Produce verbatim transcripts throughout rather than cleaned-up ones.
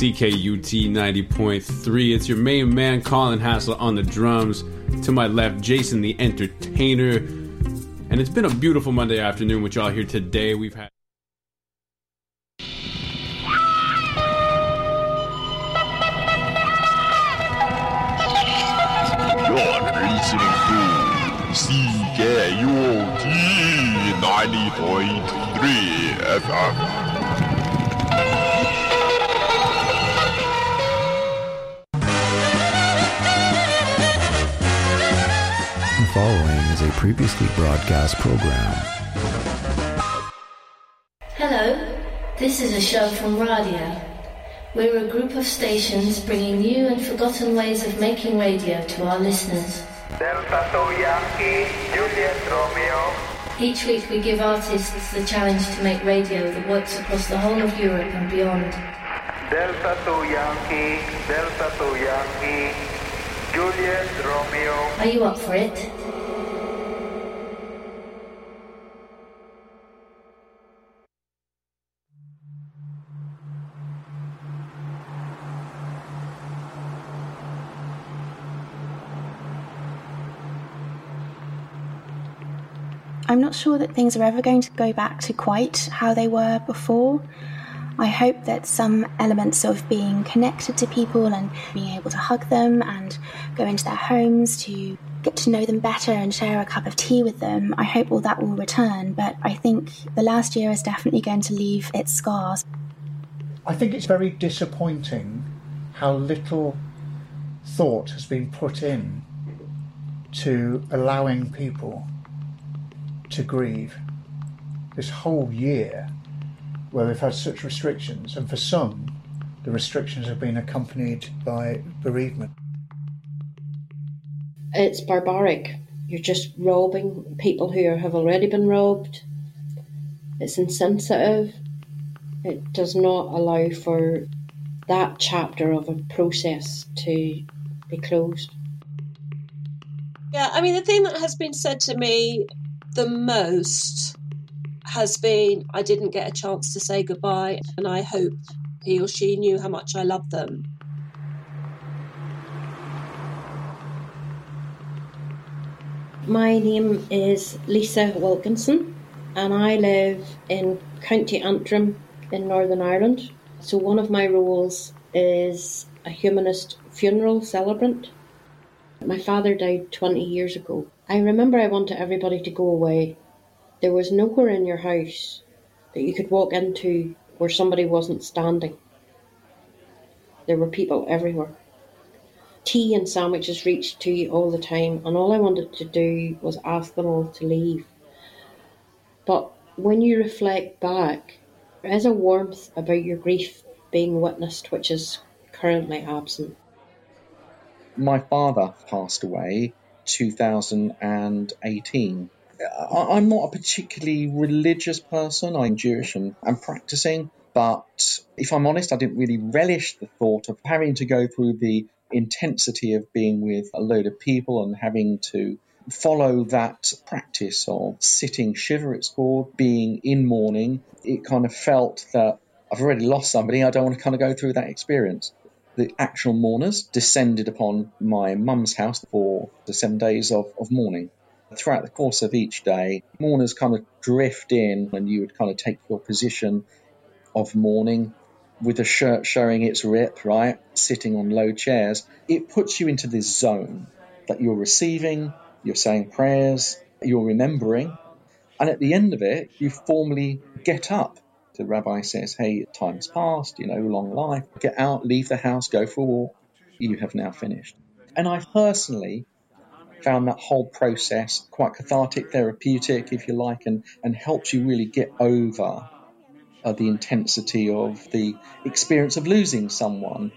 C K U T ninety point three. It's your main man, Colin Hassler, on the drums. To my left, Jason the Entertainer. And it's been a beautiful Monday afternoon with y'all here today. We've had... You're listening to C K U T ninety point three F M. The following is a previously broadcast program. Hello, this is a show from Radio. We're a group of stations bringing new and forgotten ways of making radio to our listeners. Delta two Yankee, Juliet Romeo. Each week we give artists the challenge to make radio that works across the whole of Europe and beyond. Delta two Yankee, Delta two Yankee, Juliet Romeo. Are you up for it? I'm not sure that things are ever going to go back to quite how they were before. I hope that some elements of being connected to people and being able to hug them and go into their homes to get to know them better and share a cup of tea with them, I hope all that will return. But I think the last year is definitely going to leave its scars. I think it's very disappointing how little thought has been put in to allowing people to grieve. This whole year where we've had such restrictions, and for some the restrictions have been accompanied by bereavement. It's barbaric. You're just robbing people who have already been robbed. It's insensitive. It does not allow for that chapter of a process to be closed. Yeah, I mean, the thing that has been said to me the most has been, I didn't get a chance to say goodbye, and I hope he or she knew how much I loved them. My name is Lisa Wilkinson, and I live in County Antrim in Northern Ireland. So one of my roles is a humanist funeral celebrant. My father died twenty years ago. I remember I wanted everybody to go away. There was nowhere in your house that you could walk into where somebody wasn't standing. There were people everywhere. Tea and sandwiches reached to you all the time, and all I wanted to do was ask them all to leave. But when you reflect back, there is a warmth about your grief being witnessed, which is currently absent. My father passed away two thousand eighteen. I'm not a particularly religious person. I'm Jewish and I'm practicing, but if I'm honest, I didn't really relish the thought of having to go through the intensity of being with a load of people and having to follow that practice of sitting shiva, it's called, being in mourning. It kind of felt that I've already lost somebody. I don't want to kind of go through that experience. The actual mourners descended upon my mum's house for the seven days of, of mourning. Throughout the course of each day, mourners kind of drift in and you would kind of take your position of mourning with the shirt showing its rip, right, sitting on low chairs. It puts you into this zone that you're receiving, you're saying prayers, you're remembering, and at the end of it, you formally get up. The rabbi says, hey, time's passed, you know, long life. Get out, leave the house, go for a walk. You have now finished. And I personally found that whole process quite cathartic, therapeutic, if you like, and, and helps you really get over uh, the intensity of the experience of losing someone.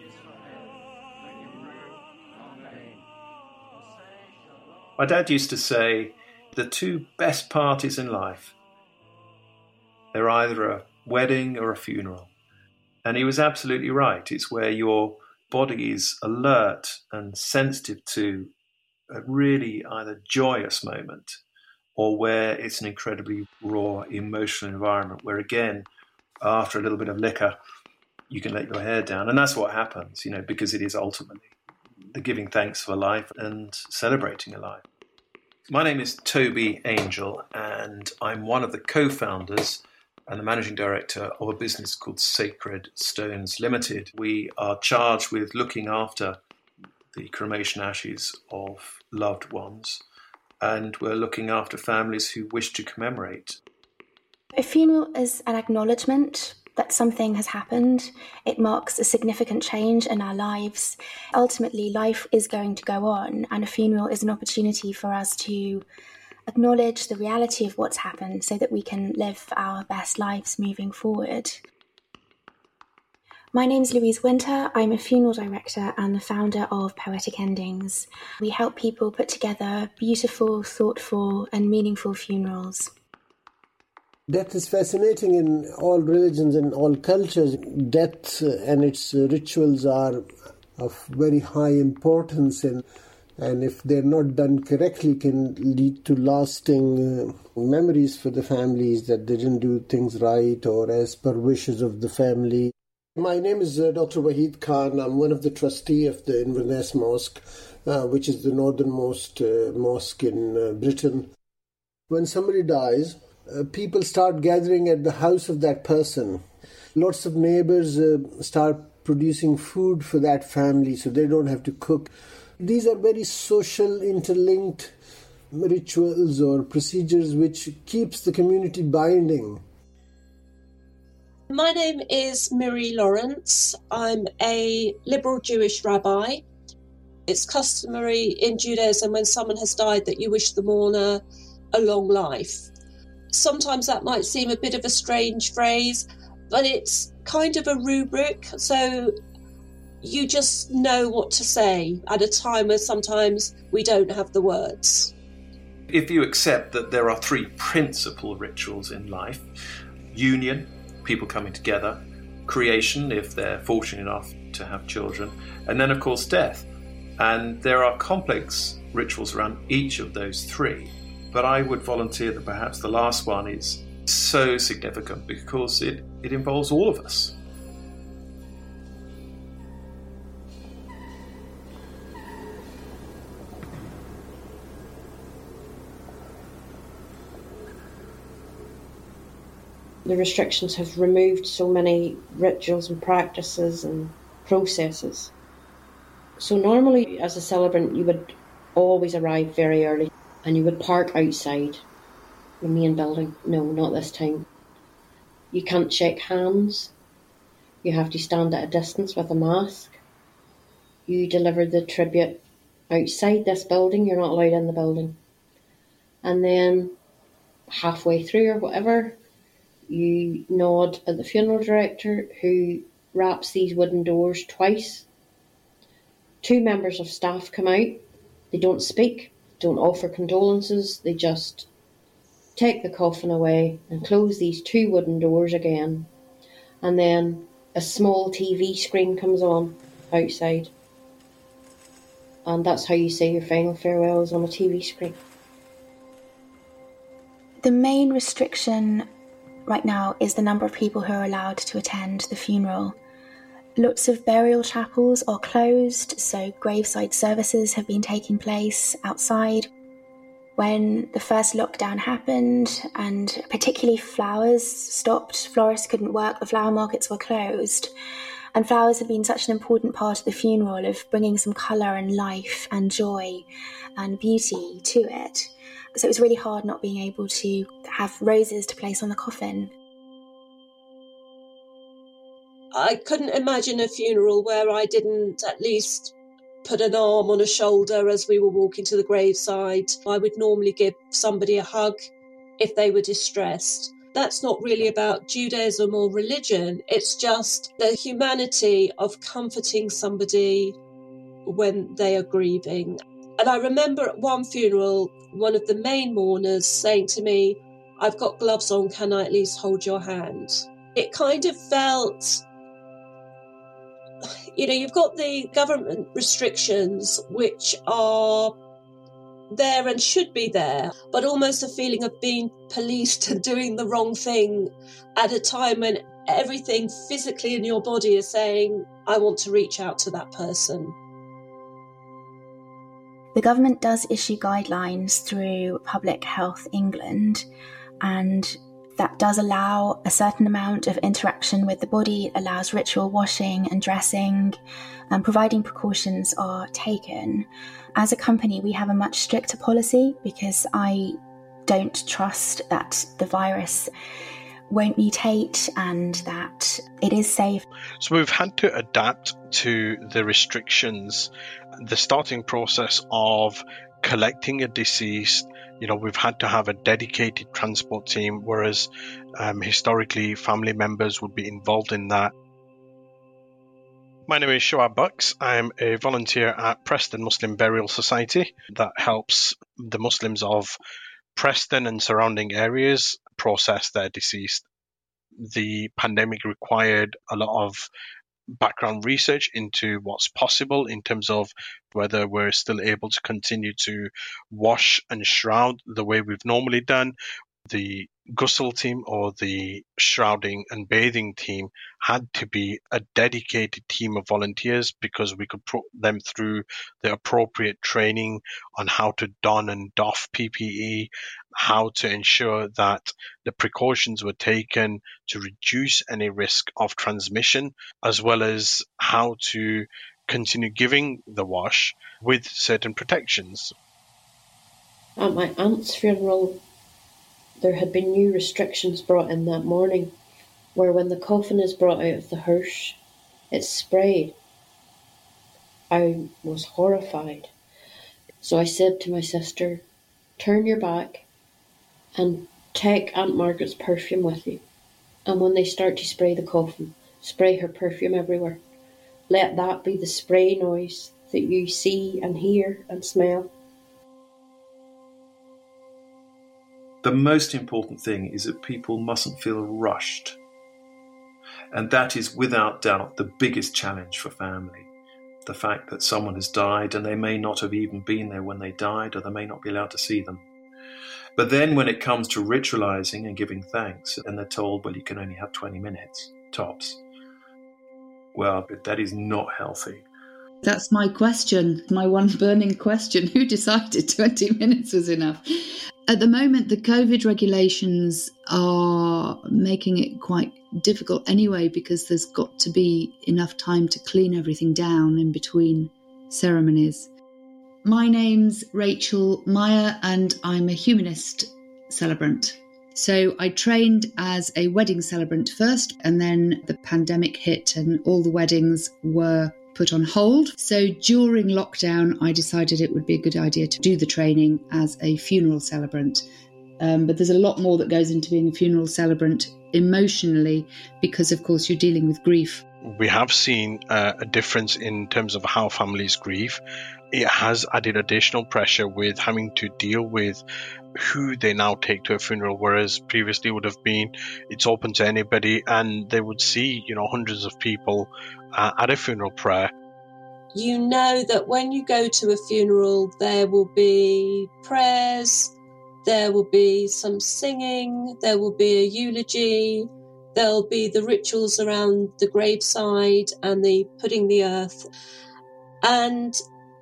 My dad used to say, the two best parties in life, they're either a wedding or a funeral. And he was absolutely right. It's where your body is alert and sensitive to a really either joyous moment or where it's an incredibly raw emotional environment where, again, after a little bit of liquor, you can let your hair down. And that's what happens, you know, because it is ultimately the giving thanks for life and celebrating a life. My name is Toby Angel, and I'm one of the co-founders and the managing director of a business called Sacred Stones Limited. We are charged with looking after the cremation ashes of loved ones, and we're looking after families who wish to commemorate. A funeral is an acknowledgement that something has happened. It marks a significant change in our lives. Ultimately, life is going to go on, and a funeral is an opportunity for us to acknowledge the reality of what's happened so that we can live our best lives moving forward. My name's Louise Winter. I'm a funeral director and the founder of Poetic Endings. We help people put together beautiful, thoughtful, and meaningful funerals. Death is fascinating in all religions and all cultures. Death and its rituals are of very high importance, and, and if they're not done correctly can lead to lasting uh, memories for the families that they didn't do things right or as per wishes of the family. My name is uh, Doctor Wahid Khan. I'm one of the trustees of the Inverness Mosque, uh, which is the northernmost uh, mosque in uh, Britain. When somebody dies, Uh, people start gathering at the house of that person. Lots of neighbors uh, start producing food for that family so they don't have to cook. These are very social, interlinked rituals or procedures which keeps the community binding. My name is Miri Lawrence. I'm a liberal Jewish rabbi. It's customary in Judaism when someone has died that you wish the mourner a long life. Sometimes that might seem a bit of a strange phrase, but it's kind of a rubric, so you just know what to say at a time where sometimes we don't have the words. If you accept that there are three principal rituals in life: union, people coming together; creation, if they're fortunate enough to have children; and then, of course, death. And there are complex rituals around each of those three. But I would volunteer that perhaps the last one is so significant because it, it involves all of us. The restrictions have removed so many rituals and practices and processes. So normally as a celebrant you would always arrive very early. And you would park outside the main building. No, not this time. You can't shake hands. You have to stand at a distance with a mask. You deliver the tribute outside this building. You're not allowed in the building. And then halfway through or whatever, you nod at the funeral director who wraps these wooden doors twice. Two members of staff come out. They don't speak. Don't offer condolences, they just take the coffin away and close these two wooden doors again. And then a small T V screen comes on outside. And that's how you say your final farewells, on a T V screen. The main restriction right now is the number of people who are allowed to attend the funeral. Lots of burial chapels are closed, so graveside services have been taking place outside. When the first lockdown happened, and particularly flowers stopped, florists couldn't work, the flower markets were closed. And flowers have been such an important part of the funeral, of bringing some colour and life and joy and beauty to it. So it was really hard not being able to have roses to place on the coffin. I couldn't imagine a funeral where I didn't at least put an arm on a shoulder as we were walking to the graveside. I would normally give somebody a hug if they were distressed. That's not really about Judaism or religion. It's just the humanity of comforting somebody when they are grieving. And I remember at one funeral, one of the main mourners saying to me, "I've got gloves on, can I at least hold your hand?" It kind of felt, you know, you've got the government restrictions, which are there and should be there, but almost a feeling of being policed and doing the wrong thing at a time when everything physically in your body is saying, I want to reach out to that person. The government does issue guidelines through Public Health England, and that does allow a certain amount of interaction with the body. It allows ritual washing and dressing, and providing precautions are taken. As a company, we have a much stricter policy because I don't trust that the virus won't mutate and that it is safe. So we've had to adapt to the restrictions. The starting process of collecting a deceased, you know, we've had to have a dedicated transport team, whereas um, historically family members would be involved in that. My name is Shoaib Bucks. I'm a volunteer at Preston Muslim Burial Society that helps the Muslims of Preston and surrounding areas process their deceased. The pandemic required a lot of background research into what's possible in terms of whether we're still able to continue to wash and shroud the way we've normally done. The ghusl team, or the shrouding and bathing team, had to be a dedicated team of volunteers because we could put them through the appropriate training on how to don and doff P P E, how to ensure that the precautions were taken to reduce any risk of transmission, as well as how to continue giving the wash with certain protections. At my aunt's funeral, there had been new restrictions brought in that morning, where when the coffin is brought out of the hearse, it's sprayed. I was horrified. So I said to my sister, turn your back and take Aunt Margaret's perfume with you. And when they start to spray the coffin, spray her perfume everywhere. Let that be the spray noise that you see and hear and smell. The most important thing is that people mustn't feel rushed. And that is without doubt the biggest challenge for family. The fact that someone has died and they may not have even been there when they died, or they may not be allowed to see them. But then when it comes to ritualizing and giving thanks, and they're told, well, you can only have twenty minutes, tops. Well, that is not healthy. That's my question, my one burning question. Who decided twenty minutes was enough? At the moment, the COVID regulations are making it quite difficult anyway, because there's got to be enough time to clean everything down in between ceremonies. My name's Rachel Meyer and I'm a humanist celebrant. So I trained as a wedding celebrant first, and then the pandemic hit and all the weddings were put on hold. So during lockdown, I decided it would be a good idea to do the training as a funeral celebrant. Um, but there's a lot more that goes into being a funeral celebrant emotionally, because of course you're dealing with grief. We have seen uh, a difference in terms of how families grieve. It has added additional pressure with having to deal with who they now take to a funeral, whereas previously would have been it's open to anybody, and they would see, you know, hundreds of people uh, at a funeral prayer. You know that when you go to a funeral, there will be prayers, there will be some singing, there will be a eulogy, there'll be the rituals around the graveside and the putting the earth. And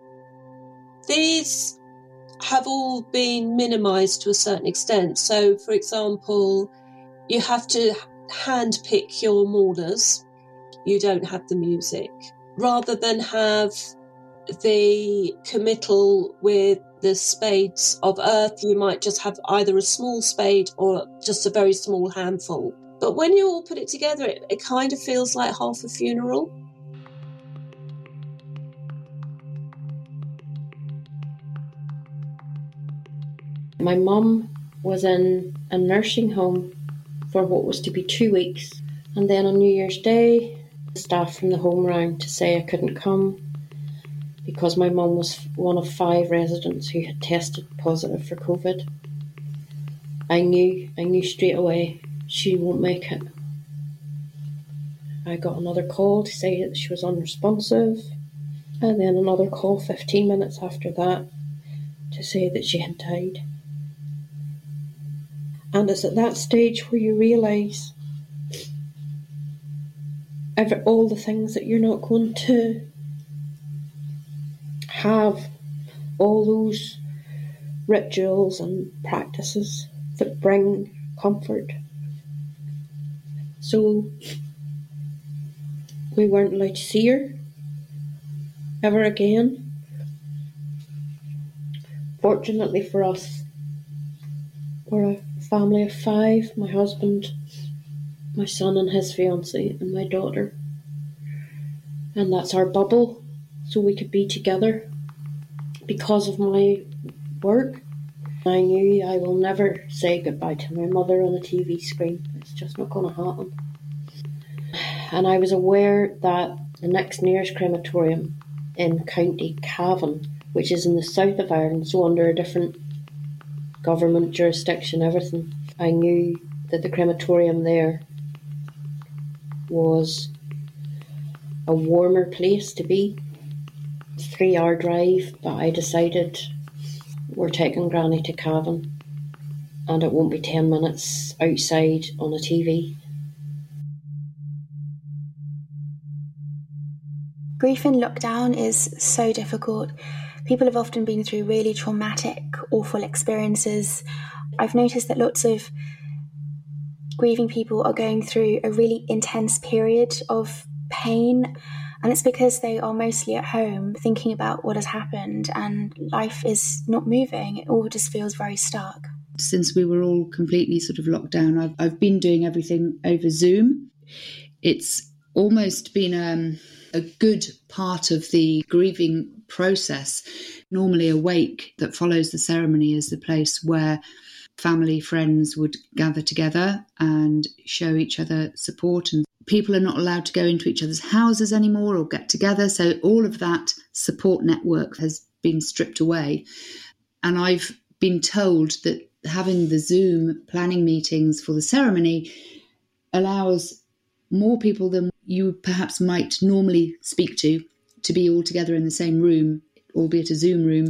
these have all been minimised to a certain extent. So, for example, you have to hand-pick your mourners. You don't have the music. Rather than have the committal with the spades of earth, you might just have either a small spade or just a very small handful. But when you all put it together, it, it kind of feels like half a funeral. My mum was in a nursing home for what was to be two weeks. And then on New Year's Day, the staff from the home rang to say I couldn't come because my mum was one of five residents who had tested positive for COVID. I knew, I knew straight away she won't make it. I got another call to say that she was unresponsive, and then another call fifteen minutes after that to say that she had died. And it's at that stage where you realise every, all the things that you're not going to have, all those rituals and practices that bring comfort. So we weren't allowed to see her ever again. Fortunately for us, we're a family of five: my husband, my son and his fiancée, and my daughter. And that's our bubble, so we could be together. Because of my work, I knew I will never say goodbye to my mother on a T V screen. It's just not going to happen. And I was aware that the next nearest crematorium in County Cavan, which is in the south of Ireland, so under a different government jurisdiction, everything, I knew that the crematorium there was a warmer place to be. Three hour drive, but I decided we're taking Granny to Cavan and it won't be ten minutes outside on a T V. Grief in lockdown is so difficult. People have often been through really traumatic, awful experiences. I've noticed that lots of grieving people are going through a really intense period of pain, and it's because they are mostly at home thinking about what has happened and life is not moving. It all just feels very stark. Since we were all completely sort of locked down, I've, I've been doing everything over Zoom. It's almost been um, a good part of the grieving process. Normally a wake that follows the ceremony is the place where family, friends would gather together and show each other support, and people are not allowed to go into each other's houses anymore or get together. So all of that support network has been stripped away. And I've been told that having the Zoom planning meetings for the ceremony allows more people than you perhaps might normally speak to to be all together in the same room, albeit a Zoom room.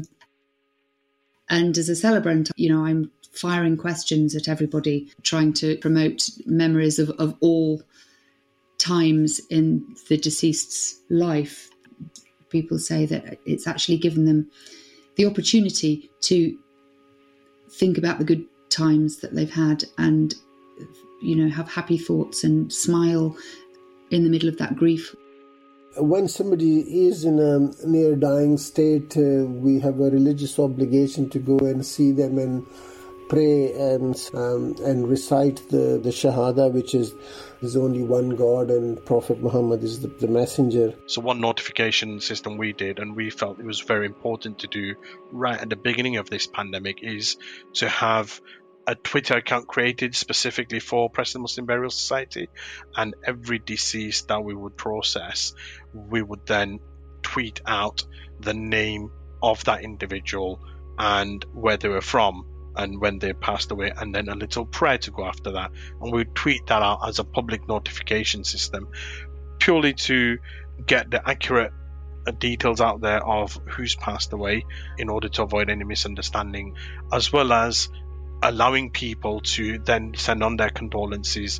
And as a celebrant, you know, I'm firing questions at everybody, trying to promote memories of, of all times in the deceased's life. People say that it's actually given them the opportunity to think about the good times that they've had and, you know, have happy thoughts and smile in the middle of that grief. When somebody is in a near dying state, uh, we have a religious obligation to go and see them and pray and um, and recite the, the Shahada, which is there's only one God and Prophet Muhammad is the, the messenger. So one notification system we did, and we felt it was very important to do right at the beginning of this pandemic, is to have a Twitter account created specifically for Preston Muslim Burial Society, and every deceased that we would process, we would then tweet out the name of that individual and where they were from and when they passed away, and then a little prayer to go after that. And we would tweet that out as a public notification system, purely to get the accurate details out there of who's passed away in order to avoid any misunderstanding, as well as allowing people to then send on their condolences.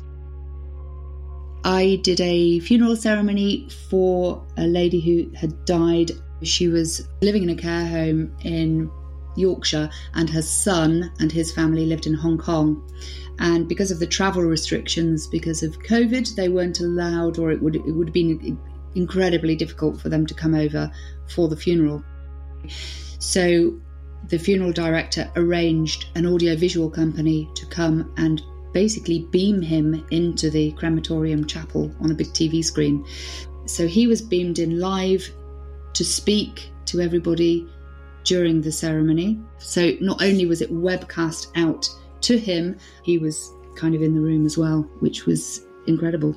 I did a funeral ceremony for a lady who had died. She was living in a care home in Yorkshire, and her son and his family lived in Hong Kong. And because of the travel restrictions, because of COVID, they weren't allowed, or it would it would have been incredibly difficult for them to come over for the funeral. So the funeral director arranged an audiovisual company to come and basically beam him into the crematorium chapel on a big T V screen. So he was beamed in live to speak to everybody during the ceremony. So not only was it webcast out to him, he was kind of in the room as well, which was incredible.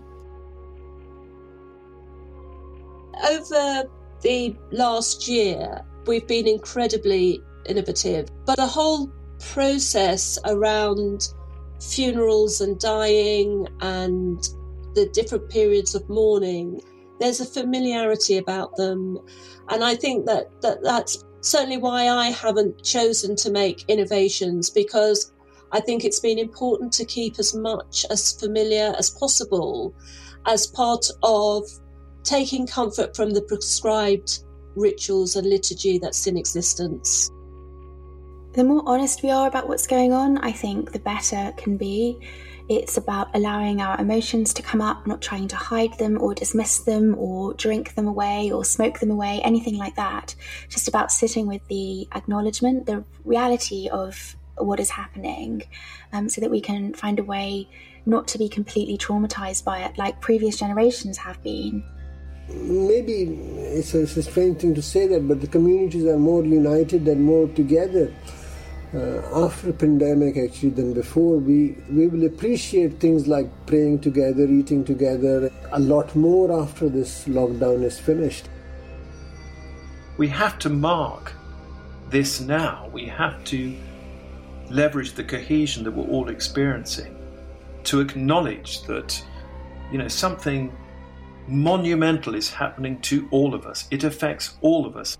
Over the last year, we've been incredibly innovative, but the whole process around funerals and dying and the different periods of mourning, there's a familiarity about them, and I think that, that that's certainly why I haven't chosen to make innovations, because I think it's been important to keep as much as familiar as possible as part of taking comfort from the prescribed rituals and liturgy that's in existence. The more honest we are about what's going on, I think the better it can be. It's about allowing our emotions to come up, not trying to hide them or dismiss them or drink them away or smoke them away, anything like that. Just about sitting with the acknowledgement, the reality of what is happening, um, so that we can find a way not to be completely traumatized by it like previous generations have been. Maybe it's a, it's a strange thing to say that, but the communities are more united and more together uh, after pandemic actually than before. We we will appreciate things like praying together, eating together a lot more after this lockdown is finished. We have to mark this now. We have to leverage the cohesion that we're all experiencing to acknowledge that, you know, something monumental is happening to all of us. It affects all of us.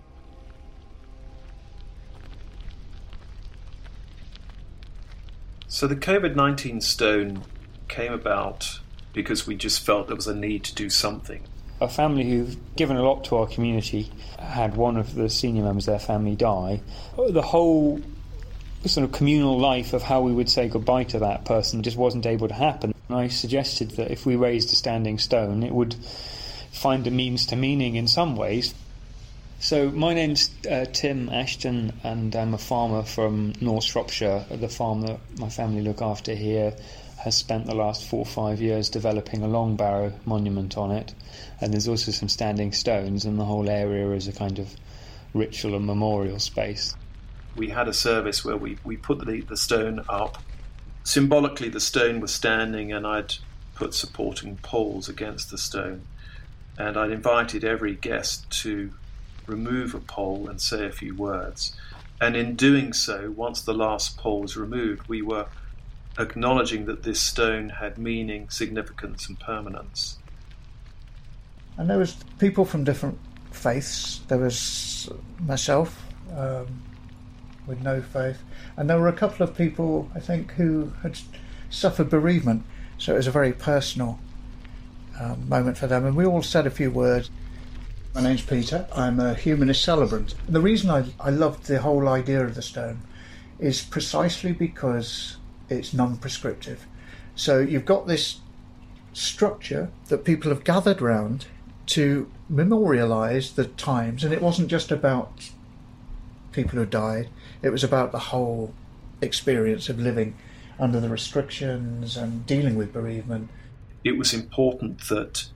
So the COVID nineteen stone came about because we just felt there was a need to do something. A family who've given a lot to our community had one of the senior members of their family die. The whole sort of communal life of how we would say goodbye to that person just wasn't able to happen. And I suggested that if we raised a standing stone, it would find a means to meaning in some ways. So my name's uh, Tim Ashton, and I'm a farmer from North Shropshire. The farm that my family look after here has spent the last four or five years developing a long barrow monument on it, and there's also some standing stones, and the whole area is a kind of ritual and memorial space. We had a service where we, we put the, the stone up. Symbolically, the stone was standing, and I'd put supporting poles against the stone. And I'd invited every guest to remove a pole and say a few words. And in doing so, once the last pole was removed, we were acknowledging that this stone had meaning, significance, and permanence. And there was people from different faiths. There was myself, um, with no faith, and there were a couple of people, I think, who had suffered bereavement, so it was a very personal um, moment for them, and we all said a few words. My name's Peter. I'm a humanist celebrant. And the reason I, I loved the whole idea of the stone is precisely because it's non-prescriptive. So you've got this structure that people have gathered round to memorialise the times, and it wasn't just about people who died, it was about the whole experience of living under the restrictions and dealing with bereavement. It was important that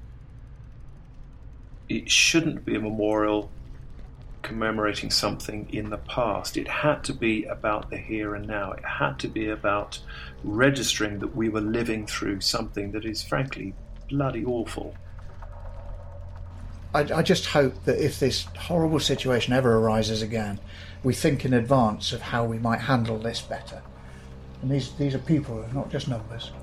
it shouldn't be a memorial commemorating something in the past. It had to be about the here and now. It had to be about registering that we were living through something that is frankly bloody awful. I, I just hope that if this horrible situation ever arises again, we think in advance of how we might handle this better. And these, these are people, not just numbers.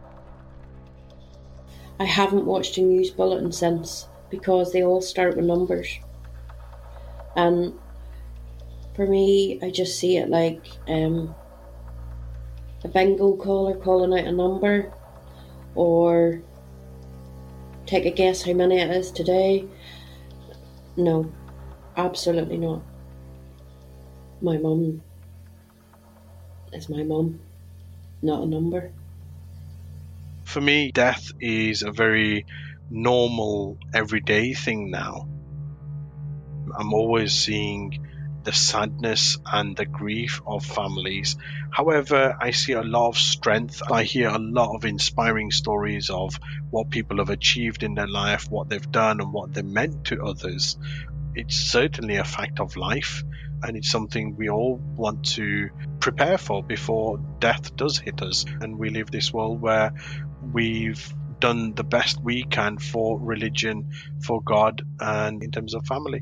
I haven't watched a news bulletin since, because they all start with numbers. And for me, I just see it like um, a bingo caller calling out a number, or take a guess how many it is today. No, absolutely not. My mum is my mum, not a number. For me, death is a very normal, everyday thing now. I'm always seeing the sadness and the grief of families. However, I see a lot of strength. I hear a lot of inspiring stories of what people have achieved in their life, what they've done, and what they meant to others. It's certainly a fact of life, and it's something we all want to prepare for before death does hit us, and we live this world where we've done the best we can for religion, for God, and in terms of family.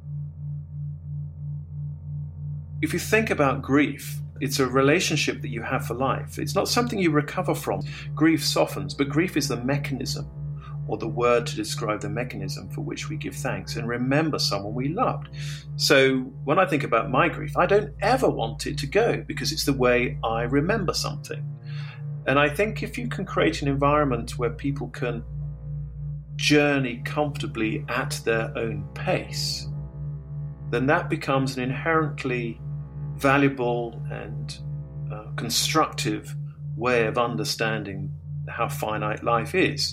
If you think about grief, it's a relationship that you have for life. It's not something you recover from. Grief softens, but grief is the mechanism or the word to describe the mechanism for which we give thanks and remember someone we loved. So when I think about my grief, I don't ever want it to go because it's the way I remember something. And I think if you can create an environment where people can journey comfortably at their own pace, then that becomes an inherently valuable and uh, constructive way of understanding how finite life is.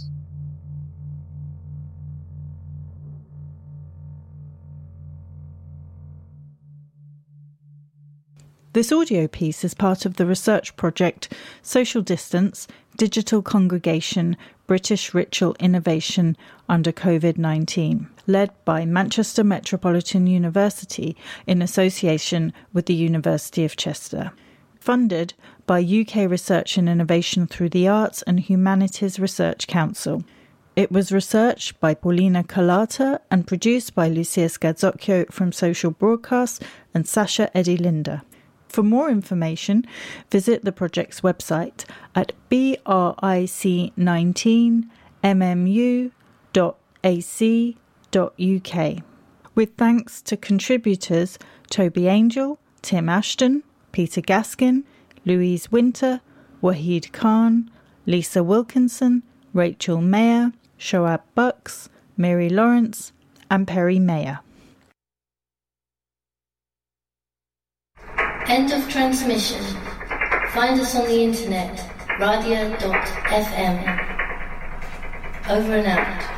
This audio piece is part of the research project Social Distance, Digital Congregation, British Ritual Innovation under COVID nineteen, led by Manchester Metropolitan University in association with the University of Chester. Funded by U K Research and Innovation through the Arts and Humanities Research Council. It was researched by Paulina Carlata and produced by Lucia Scazzocchio from Social Broadcast and Sasha Eddy Linder. For more information, visit the project's website at b r i c nineteen m m u dot a c dot u k. With thanks to contributors Toby Angel, Tim Ashton, Peter Gaskin, Louise Winter, Wahid Khan, Lisa Wilkinson, Rachel Mayer, Shoab Bucks, Mary Lawrence, and Perry Mayer. End of transmission. Find us on the internet, radio dot f m. Over and out.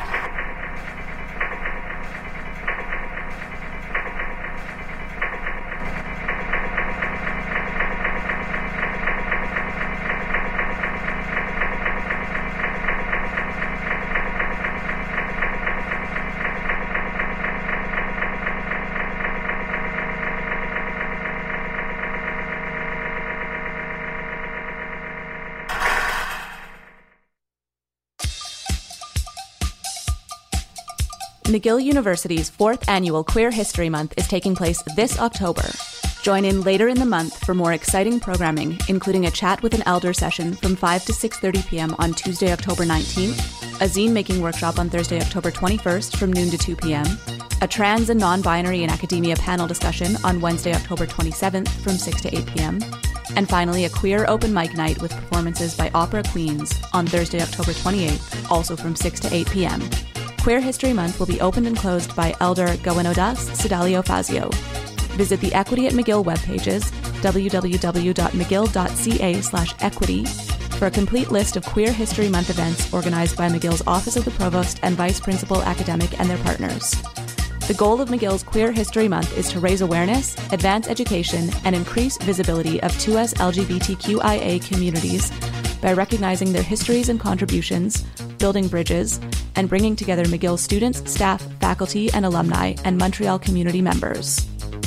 McGill University's fourth annual Queer History Month is taking place this October. Join in later in the month for more exciting programming, including a chat with an elder session from five to six thirty p.m. on Tuesday, October nineteenth, a zine-making workshop on Thursday, October twenty-first from noon to two p.m., a trans and non-binary in academia panel discussion on Wednesday, October twenty-seventh from six to eight p.m., and finally a queer open mic night with performances by Opera Queens on Thursday, October twenty-eighth, also from six to eight p.m. Queer History Month will be opened and closed by Elder Gowenodas Sidalio Fazio. Visit the Equity at McGill webpages, w w w dot mcgill dot c a slash equity, for a complete list of Queer History Month events organized by McGill's Office of the Provost and Vice Principal Academic and their partners. The goal of McGill's Queer History Month is to raise awareness, advance education, and increase visibility of two S L G B T Q I A communities by recognizing their histories and contributions, building bridges, and bringing together McGill students, staff, faculty, and alumni, and Montreal community members.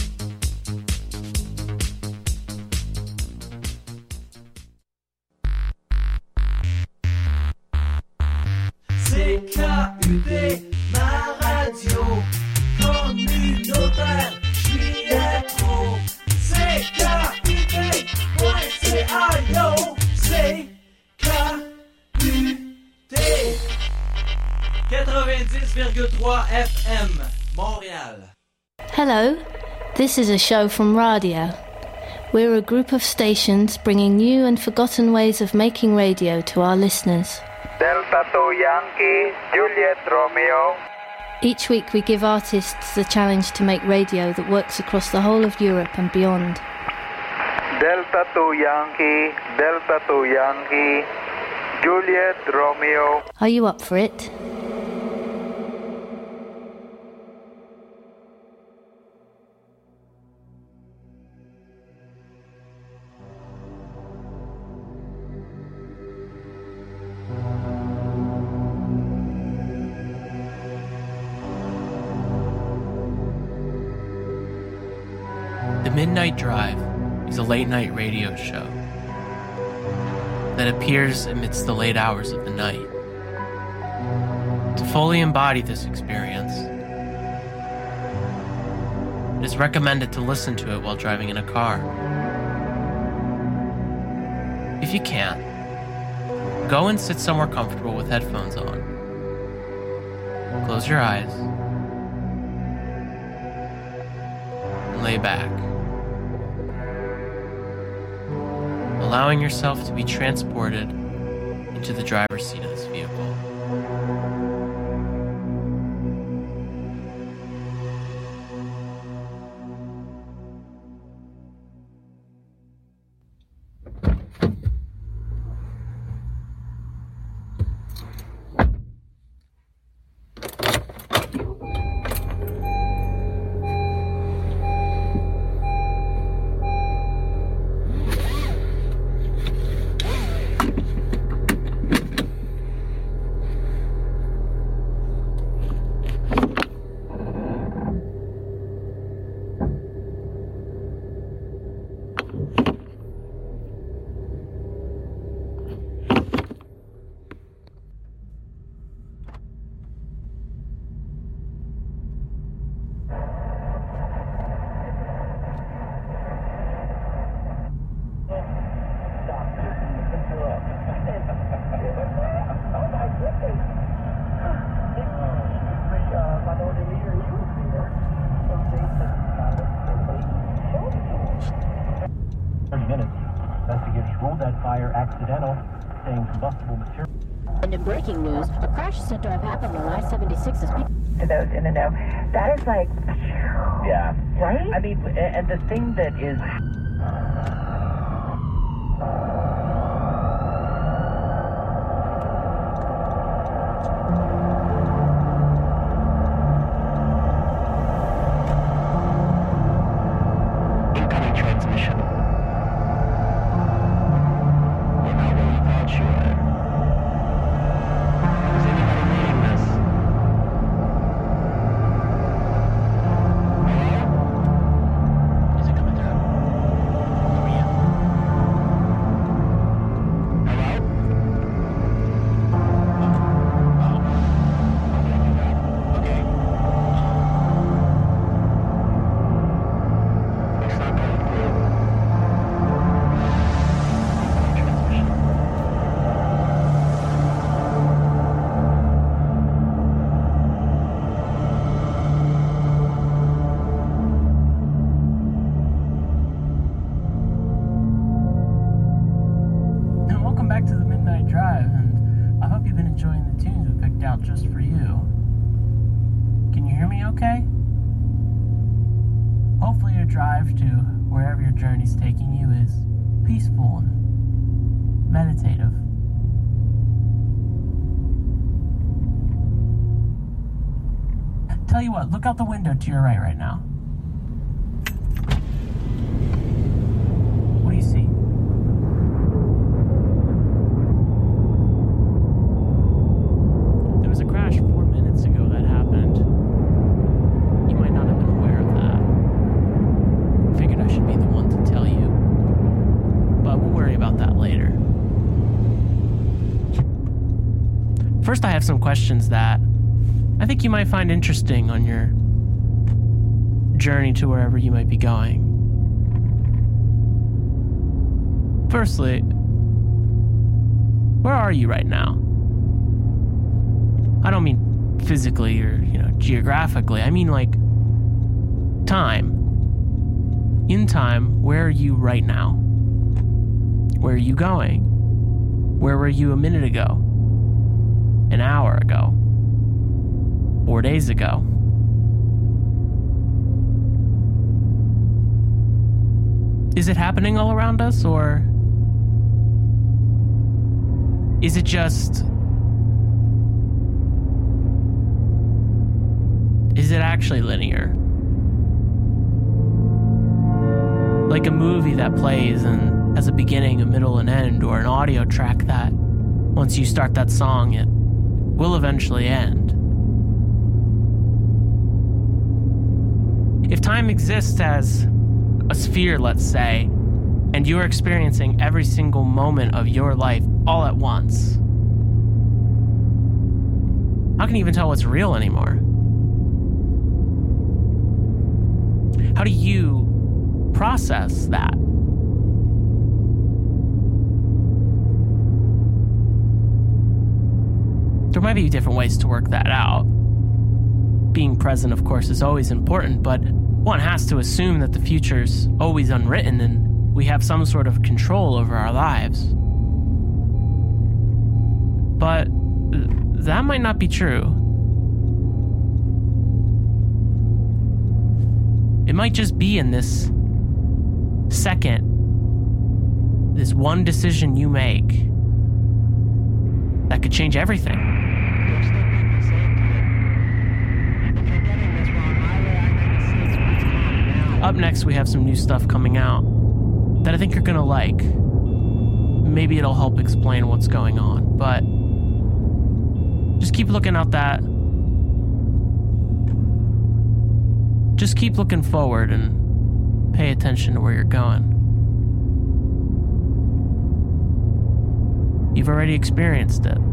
C K U D, ma radio communautaire, j'suis accro. C K U D point C A, yo, C K U D. quatre-vingt-dix virgule trois F M, Montréal. Hello, this is a show from Radio. We're a group of stations bringing new and forgotten ways of making radio to our listeners. Delta two Yankee, Juliet Romeo. Each week we give artists the challenge to make radio that works across the whole of Europe and beyond. Delta two Yankee, Delta two Yankee, Juliet Romeo. Are you up for it? The Midnight Drive is a late-night radio show that appears amidst the late hours of the night. To fully embody this experience, it is recommended to listen to it while driving in a car. If you can't, go and sit somewhere comfortable with headphones on. close your eyes and lay back, allowing yourself to be transported into the driver's seat of this vehicle. Accidental, saying combustible material. And in breaking news, a crash is said to have happened on I seventy-six as people. To those in the know, that is like, yeah, right? I mean, and the thing that is. Incoming transmission. Just for you. Can you hear me okay? Hopefully your drive to wherever your journey's taking you is peaceful and meditative. Tell you what, look out the window to your right right now. What do you see? A crash four minutes ago that happened. You might not have been aware of that. Figured I should be the one to tell you. But we'll worry about that later. First, I have some questions that I think you might find interesting on your journey to wherever you might be going. Firstly, where are you right now? I don't mean physically or, you know, geographically. I mean, like, time. In time, where are you right now? Where are you going? Where were you a minute ago? An hour ago? Four days ago? Is it happening all around us, or is it just... Is it actually linear? Like a movie that plays and has a beginning, a middle, and end, or an audio track that, once you start that song, it will eventually end. If time exists as a sphere, let's say, and you're experiencing every single moment of your life all at once, how can you even tell what's real anymore? How do you process that? There might be different ways to work that out. being present, of course, is always important, but one has to assume that the future's always unwritten and we have some sort of control over our lives. But that might not be true. It might just be in this second, this one decision you make that could change everything. Up next, we have some new stuff coming out that I think you're gonna like. Maybe it'll help explain what's going on, but just keep looking out that. Just keep looking forward and pay attention to where you're going. You've already experienced it.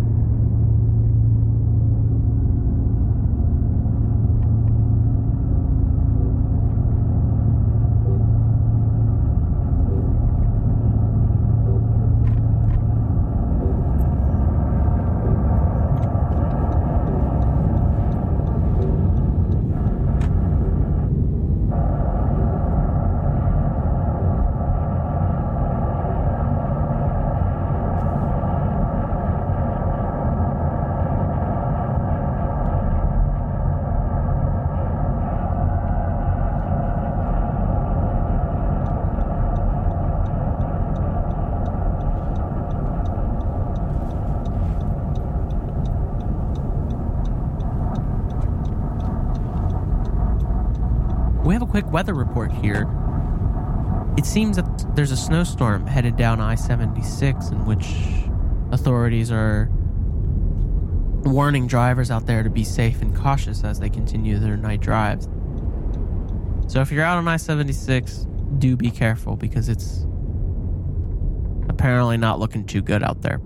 We have a quick weather report here. It seems that there's a snowstorm headed down I seventy-six in which authorities are warning drivers out there to be safe and cautious as they continue their night drives. So if you're out on I seventy-six, do be careful because it's apparently not looking too good out there.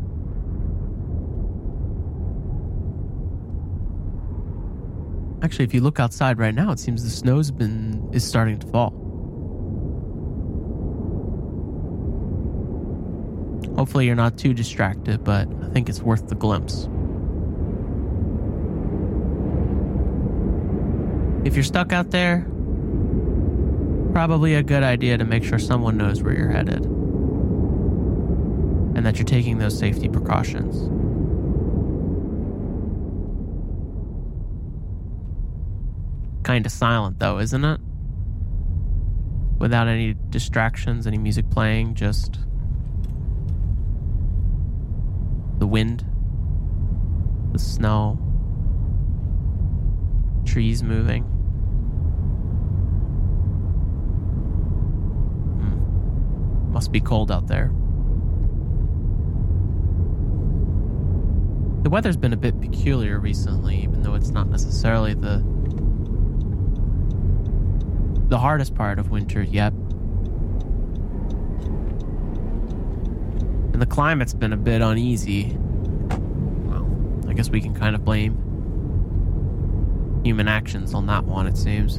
Actually, if you look outside right now, it seems the snow's been is starting to fall. Hopefully you're not too distracted, but I think it's worth the glimpse. If you're stuck out there, probably a good idea to make sure someone knows where you're headed and that you're taking those safety precautions. Kind of silent though, isn't it? Without any distractions, any music playing, just the wind, the snow, trees moving. Hmm. Must be cold out there. The weather's been a bit peculiar recently, even though it's not necessarily the the hardest part of winter yet. And the climate's been a bit uneasy. Well, I guess we can kind of blame human actions on that one, it seems.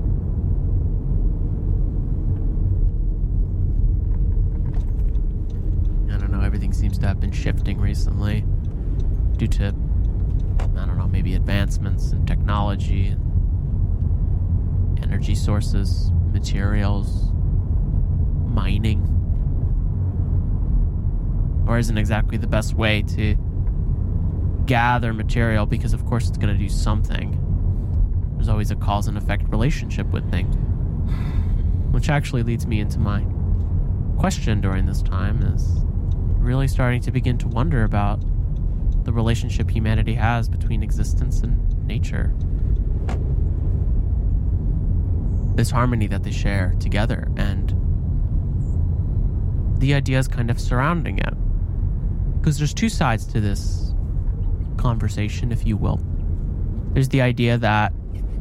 I don't know, everything seems to have been shifting recently due to, I don't know, maybe advancements in technology and energy sources, materials, mining. Or isn't exactly the best way to gather material because of course it's going to do something. There's always a cause and effect relationship with things. Which actually leads me into my question during this time is really starting to begin to wonder about the relationship humanity has between existence and nature. This harmony that they share together and the ideas kind of surrounding it. Because there's two sides to this conversation, if you will. There's the idea that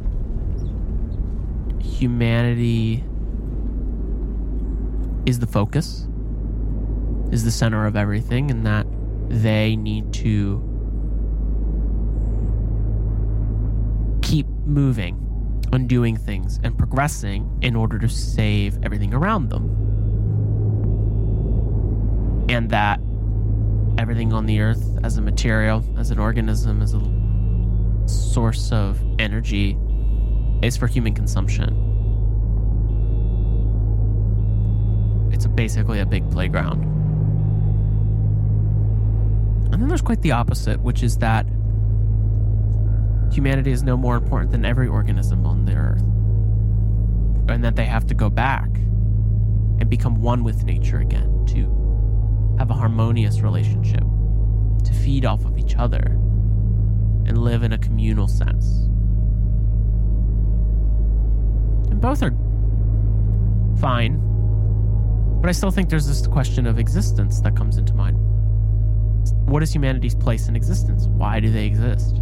humanity is the focus, is the center of everything, and that they need to keep moving, undoing things, and progressing in order to save everything around them. And that everything on the earth, as a material, as an organism, as a source of energy is for human consumption. It's basically a big playground. And then there's quite the opposite, which is that humanity is no more important than every organism on the earth. And that they have to go back and become one with nature again, to have a harmonious relationship, to feed off of each other, and live in a communal sense. And both are fine, but I still think there's this question of existence that comes into mind. What is humanity's place in existence? Why do they exist?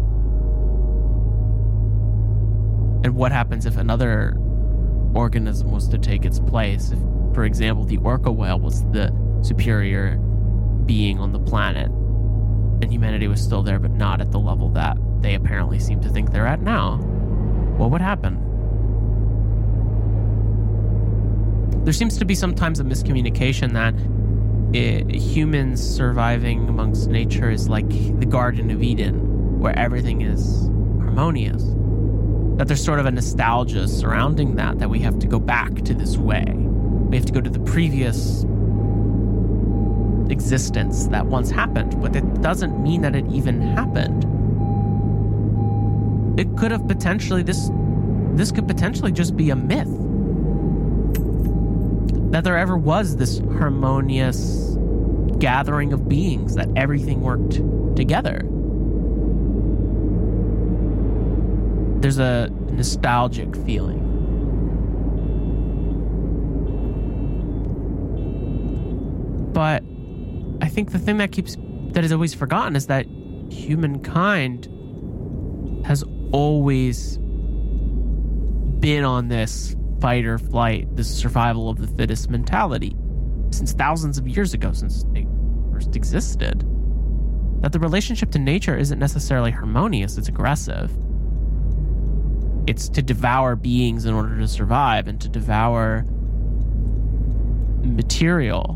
And what happens if another organism was to take its place? If, for example, the orca whale was the superior being on the planet, and humanity was still there, but not at the level that they apparently seem to think they're at now, what would happen? There seems to be sometimes a miscommunication that it, humans surviving amongst nature is like the Garden of Eden, where everything is harmonious. That there's sort of a nostalgia surrounding that, that we have to go back to this way. We have to go to the previous existence that once happened, but it doesn't mean that it even happened. It could have potentially, this, this could potentially just be a myth. That there ever was this harmonious gathering of beings, that everything worked together. There's a nostalgic feeling. But I think the thing that keeps that is always forgotten is that humankind has always been on this fight or flight, this survival of the fittest mentality since thousands of years ago, since they first existed. That the relationship to nature isn't necessarily harmonious, it's aggressive. It's to devour beings in order to survive and to devour material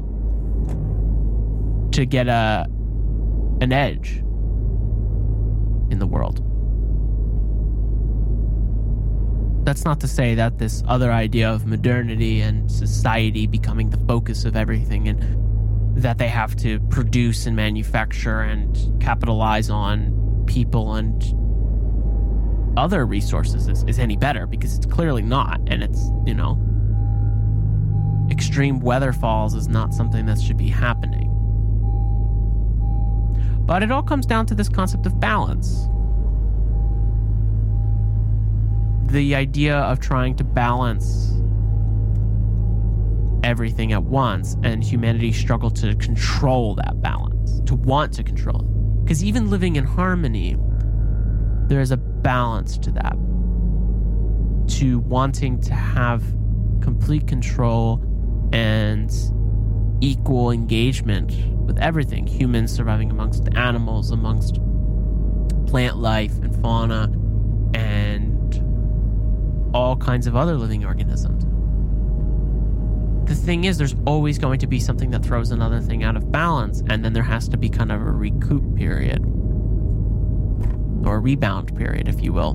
to get a an edge in the world. That's not to say that this other idea of modernity and society becoming the focus of everything and that they have to produce and manufacture and capitalize on people and other resources is, is any better, because it's clearly not. And it's, you know, extreme weather falls is not something that should be happening. But it all comes down to this concept of balance. The idea of trying to balance everything at once, and humanity struggled to control that balance, to want to control it. Because even living in harmony, there is a balance to that, to wanting to have complete control and equal engagement with everything. Humans surviving amongst animals, amongst plant life and fauna, and all kinds of other living organisms. The thing is, there's always going to be something that throws another thing out of balance, and then there has to be kind of a recoup period, or a rebound period, if you will.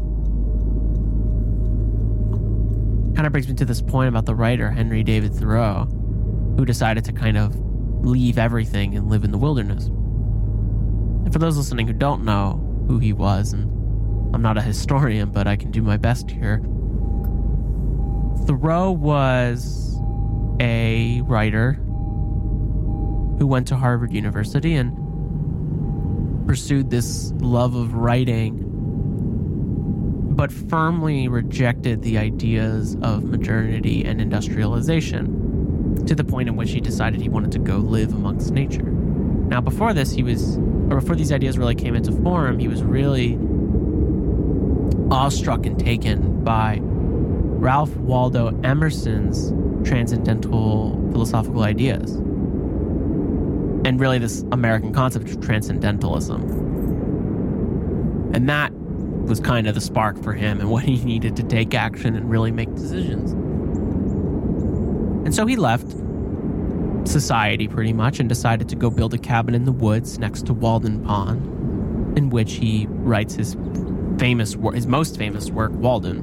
Kind of brings me to this point about the writer, Henry David Thoreau, who decided to kind of leave everything and live in the wilderness. And for those listening who don't know who he was, and I'm not a historian, but I can do my best here, Thoreau was a writer who went to Harvard University and pursued this love of writing, but firmly rejected the ideas of modernity and industrialization, to the point in which he decided he wanted to go live amongst nature. Now, before this, he was, or before these ideas really came into form, he was really awestruck and taken by Ralph Waldo Emerson's transcendental philosophical ideas, and really this American concept of transcendentalism. And that was kind of the spark for him and what he needed to take action and really make decisions. And so he left society pretty much and decided to go build a cabin in the woods next to Walden Pond, in which he writes his famous, his most famous work, Walden.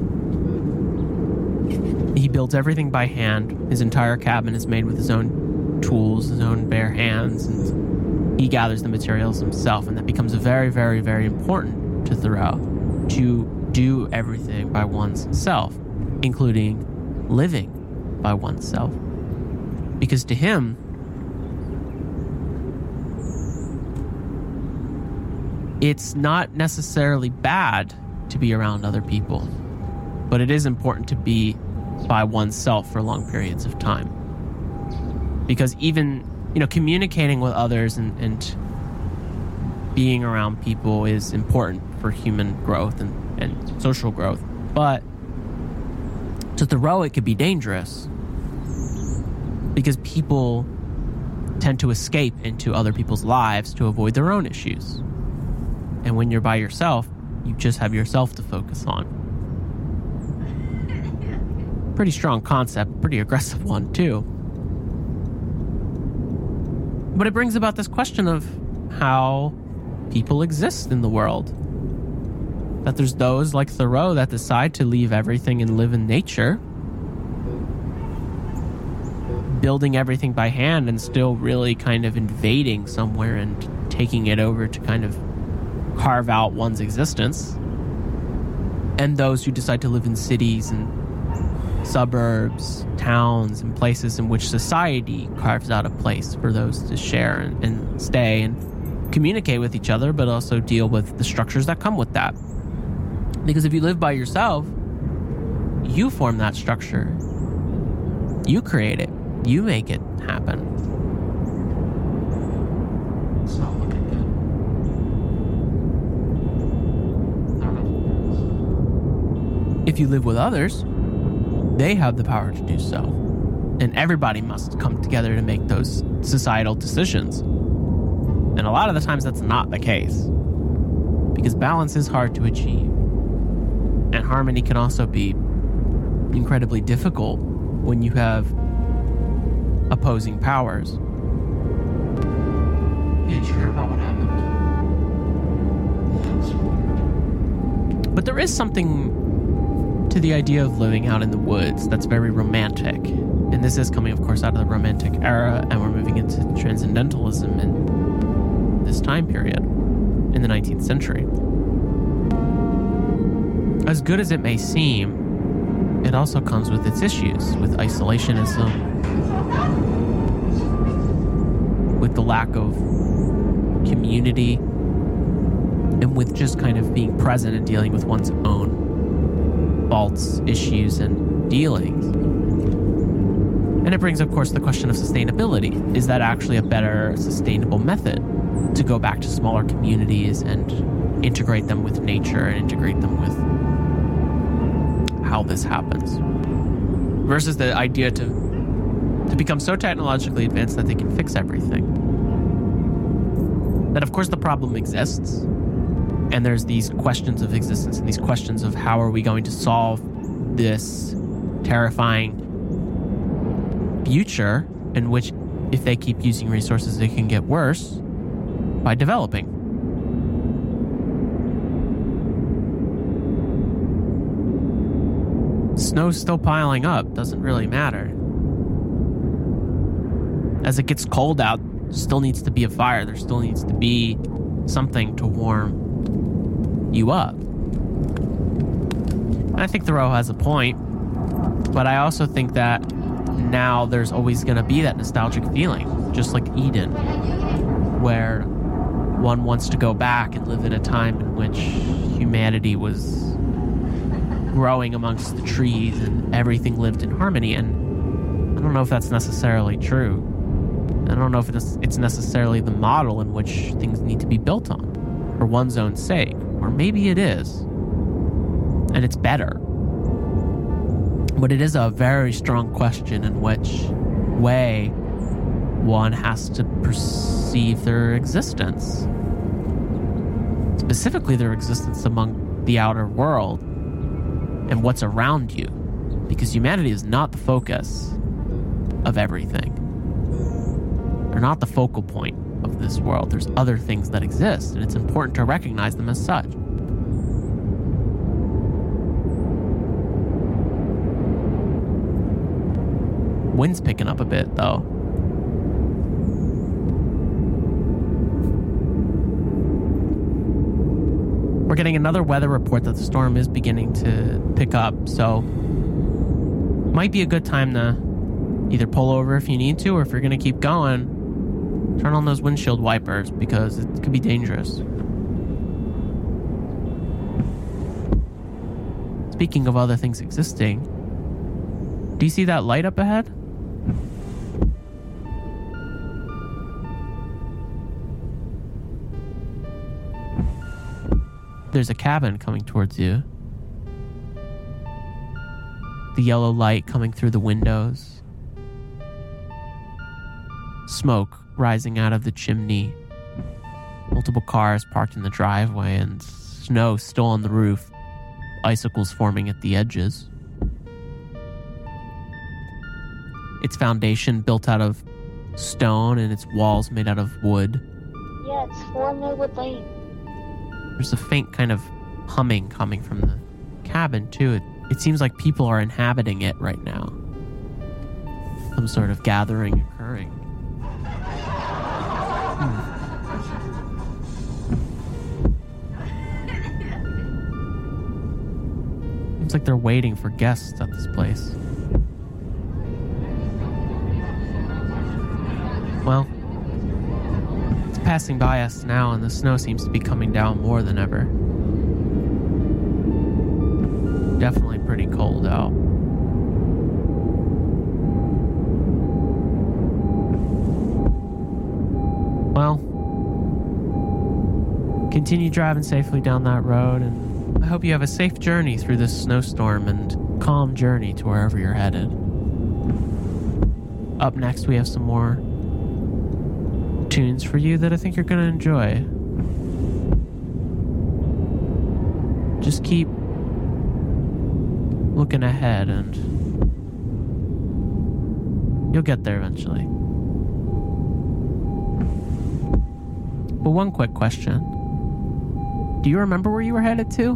He builds everything by hand. His entire cabin is made with his own tools, his own bare hands, and he gathers the materials himself, and that becomes very, very, very important to Thoreau, to do everything by one's self, including living by oneself. Because to him, it's not necessarily bad to be around other people, but it is important to be by oneself for long periods of time. Because even, you know, communicating with others and, and being around people is important for human growth and, and social growth. But to Thoreau, it could be dangerous because people tend to escape into other people's lives to avoid their own issues. And when you're by yourself, you just have yourself to focus on. Pretty strong concept, pretty aggressive one too. But it brings about this question of how people exist in the world. That there's those like Thoreau that decide to leave everything and live in nature, building everything by hand and still really kind of invading somewhere and taking it over to kind of carve out one's existence. And those who decide to live in cities and suburbs, towns, and places in which society carves out a place for those to share and, and stay and communicate with each other, but also deal with the structures that come with that. Because if you live by yourself, you form that structure. You create it. You make it happen. It's not looking good. If you live with others, they have the power to do so. And everybody must come together to make those societal decisions. And a lot of the times that's not the case. Because balance is hard to achieve. And harmony can also be incredibly difficult when you have opposing powers. Did you hear about what happened? But there is something to the idea of living out in the woods that's very romantic. And this is coming, of course, out of the Romantic era, and we're moving into transcendentalism in this time period, in the nineteenth century. As good as it may seem, it also comes with its issues, with isolationism, with the lack of community, and with just kind of being present and dealing with one's own faults, issues, and dealings. And it brings, of course, the question of sustainability. Is that actually a better sustainable method to go back to smaller communities and integrate them with nature and integrate them with how this happens? Versus the idea to, to become so technologically advanced that they can fix everything. That, of course, the problem exists. And there's these questions of existence and these questions of how are we going to solve this terrifying future in which, if they keep using resources, it can get worse by developing. Snow's still piling up, doesn't really matter. As it gets cold out, there still needs to be a fire, there still needs to be something to warm you up. I think Thoreau has a point, but I also think that now there's always going to be that nostalgic feeling, just like Eden, where one wants to go back and live in a time in which humanity was growing amongst the trees and everything lived in harmony. And I don't know if that's necessarily true. I don't know if it's, it's necessarily the model in which things need to be built on for one's own sake. Or maybe it is. And it's better. But it is a very strong question in which way one has to perceive their existence. Specifically their existence among the outer world and what's around you. Because humanity is not the focus of everything. They're not the focal point of this world. There's other things that exist, and it's important to recognize them as such. Wind's picking up a bit, though. We're getting another weather report that the storm is beginning to pick up, so might be a good time to either pull over if you need to, or if you're going to keep going, turn on those windshield wipers because it could be dangerous. Speaking of other things existing, do you see that light up ahead? There's a cabin coming towards you. The yellow light coming through the windows. Smoke rising out of the chimney. Multiple cars parked in the driveway and snow still on the roof. Icicles forming at the edges. Its foundation built out of stone and its walls made out of wood. Yeah, it's four Millwood Lane. There's a faint kind of humming coming from the cabin, too. It, it seems like people are inhabiting it right now. Some sort of gathering occurring. Hmm. Seems like they're waiting for guests at this place. Well, it's passing by us now, and the snow seems to be coming down more than ever. Definitely pretty cold out. Well, continue driving safely down that road, and I hope you have a safe journey through this snowstorm and calm journey to wherever you're headed. Up next, we have some more tunes for you that I think you're going to enjoy. Just keep looking ahead and you'll get there eventually. But one quick question. Do you remember where you were headed to?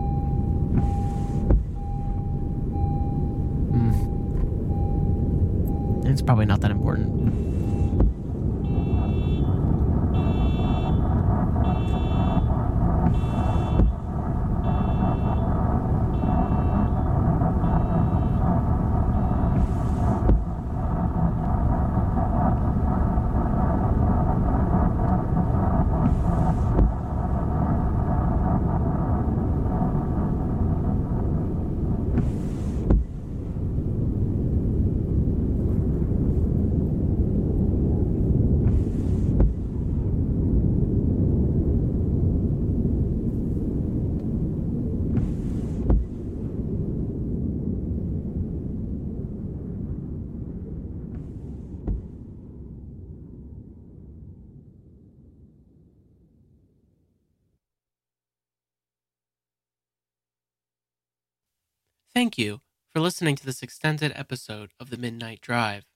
Hmm. It's probably not that important. Thank you for listening to this extended episode of The Midnight Drive.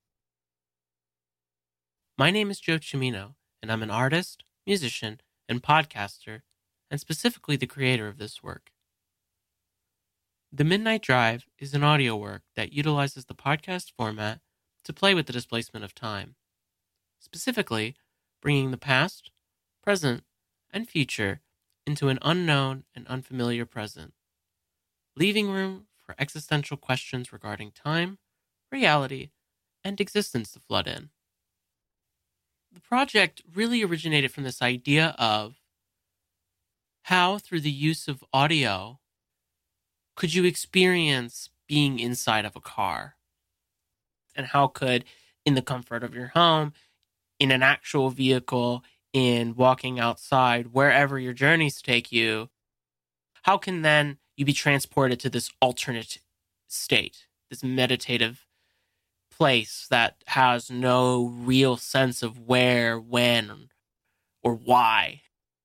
My name is Joe Cimino, and I'm an artist, musician, and podcaster, and specifically the creator of this work. The Midnight Drive is an audio work that utilizes the podcast format to play with the displacement of time, specifically bringing the past, present, and future into an unknown and unfamiliar present, leaving room for existential questions regarding time, reality, and existence to flood in. The project really originated from this idea of how, through the use of audio, could you experience being inside of a car? And how could, in the comfort of your home, in an actual vehicle, in walking outside, wherever your journeys take you, how can then you be transported to this alternate state, this meditative place that has no real sense of where, when, or why?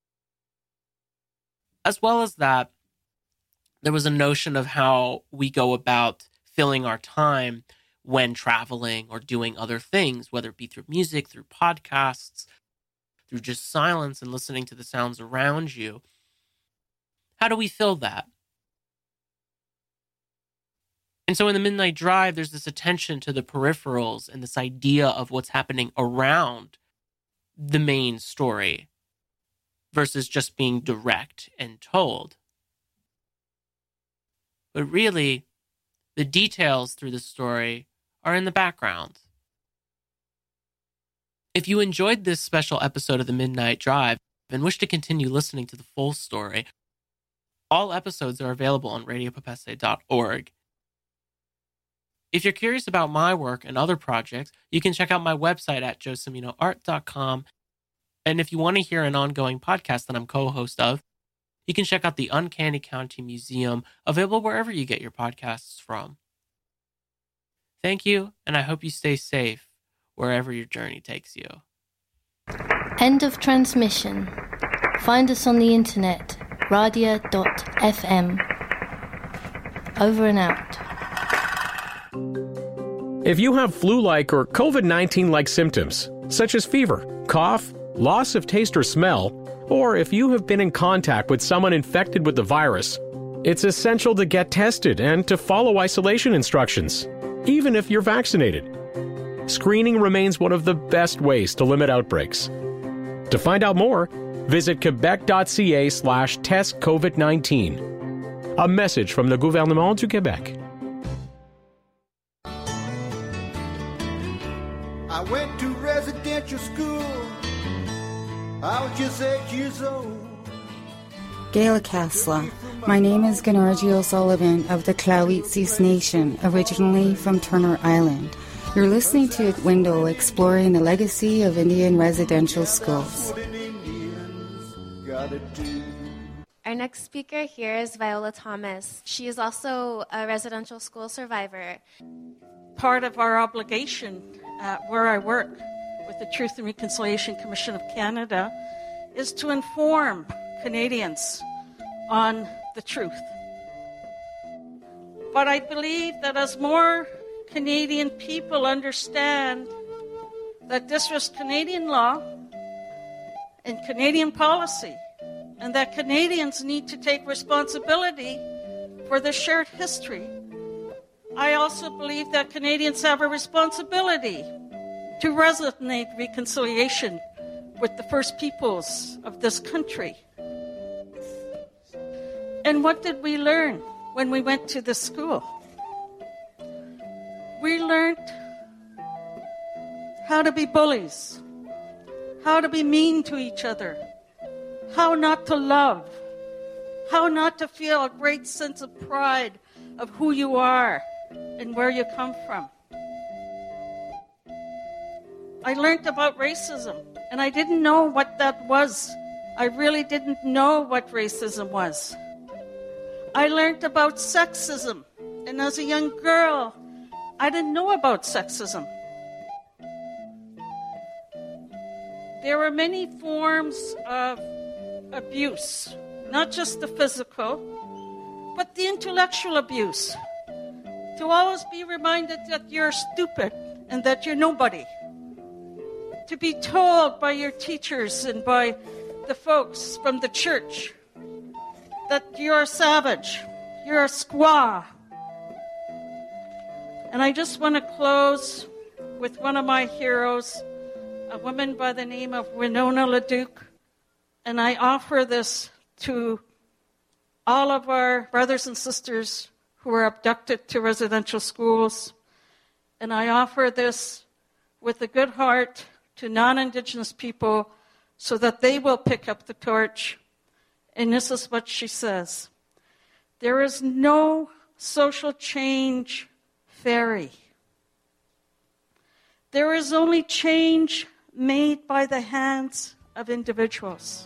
As well as that, there was a notion of how we go about filling our time when traveling or doing other things, whether it be through music, through podcasts, through just silence and listening to the sounds around you. How do we fill that? And so in the Midnight Drive, there's this attention to the peripherals and this idea of what's happening around the main story versus just being direct and told. But really, the details through the story are in the background. If you enjoyed this special episode of the Midnight Drive and wish to continue listening to the full story, all episodes are available on radio popesse dot org. If you're curious about my work and other projects, you can check out my website at joe cimino art dot com. And if you want to hear an ongoing podcast that I'm co-host of, you can check out the Uncanny County Museum, available wherever you get your podcasts from. Thank you, and I hope you stay safe wherever your journey takes you. End of transmission. Find us on the internet, radia dot f m. Over and out. If you have flu-like or covid nineteen-like symptoms, such as fever, cough, loss of taste or smell, or if you have been in contact with someone infected with the virus, it's essential to get tested and to follow isolation instructions, even if you're vaccinated. Screening remains one of the best ways to limit outbreaks. To find out more, visit quebec.ca slash test covid nineteen. A message from the Gouvernement du Québec. I went to residential school. I was just eight years old. Gaila Casla. My name is Ganarji O'Sullivan of the Clawitsis Nation, originally from Turner Island. You're listening to Window, exploring the legacy of Indian residential schools. Our next speaker here is Viola Thomas. She is also a residential school survivor. Part of our obligation uh, where I work with the Truth and Reconciliation Commission of Canada is to inform Canadians on the truth. But I believe that as more Canadian people understand that this was Canadian law and Canadian policy, and that Canadians need to take responsibility for the shared history, I also believe that Canadians have a responsibility to resonate reconciliation with the First Peoples of this country. And what did we learn when we went to the school? We learned how to be bullies, how to be mean to each other, how not to love, how not to feel a great sense of pride of who you are and where you come from. I learned about racism, and I didn't know what that was. I really didn't know what racism was. I learned about sexism, and as a young girl, I didn't know about sexism. There were many forms of abuse, not just the physical, but the intellectual abuse. To always be reminded that you're stupid and that you're nobody. To be told by your teachers and by the folks from the church that you're a savage, you're a squaw. And I just want to close with one of my heroes, a woman by the name of Winona LaDuke. And I offer this to all of our brothers and sisters who were abducted to residential schools. And I offer this with a good heart to non-Indigenous people so that they will pick up the torch. And this is what she says. There is no social change fairy. There is only change made by the hands of individuals.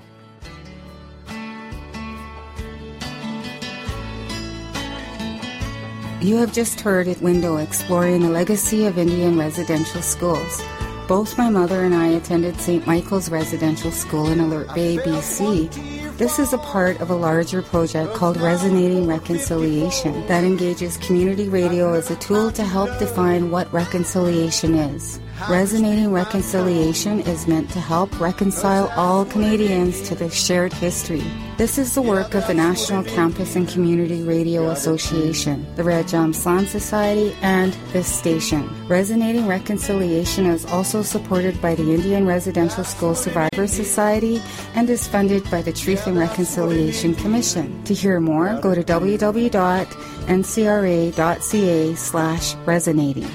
You have just heard at Window, exploring the legacy of Indian residential schools. Both my mother and I attended Saint Michael's Residential School in Alert Bay, B C. This is a part of a larger project called Resonating Reconciliation that engages community radio as a tool to help define what reconciliation is. Resonating Reconciliation is meant to help reconcile all Canadians to their shared history. This is the work of the National Campus and Community Radio Association, the Red Jam Slam Society, and this station. Resonating Reconciliation is also supported by the Indian Residential School Survivors Society and is funded by the Truth and Reconciliation Commission. To hear more, go to w w w dot n c r a dot c a slash resonating.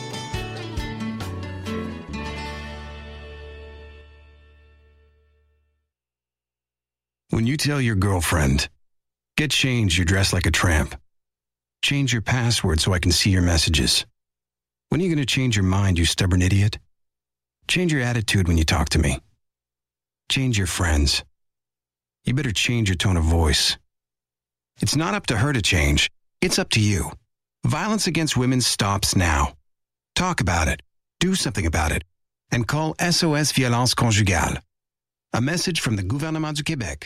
When you tell your girlfriend, get changed, you're dressed like a tramp. Change your password so I can see your messages. When are you going to change your mind, you stubborn idiot? Change your attitude when you talk to me. Change your friends. You better change your tone of voice. It's not up to her to change. It's up to you. Violence against women stops now. Talk about it. Do something about it. And call S O S Violence Conjugale. A message from the Gouvernement du Québec.